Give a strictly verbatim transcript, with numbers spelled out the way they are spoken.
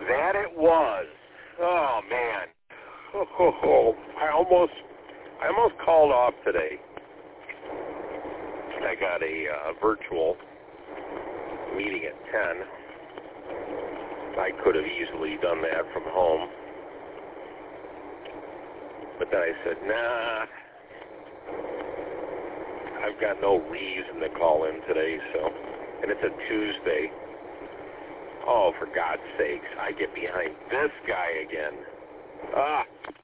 That it was. Oh, man. Oh, oh, oh. I almost, I almost called off today. I got a uh, virtual meeting at ten. I could have easily done that from home. But then I said, nah, I've got no reason to call in today, so, and it's a Tuesday. Oh, for God's sakes, I get behind this guy again. Ah.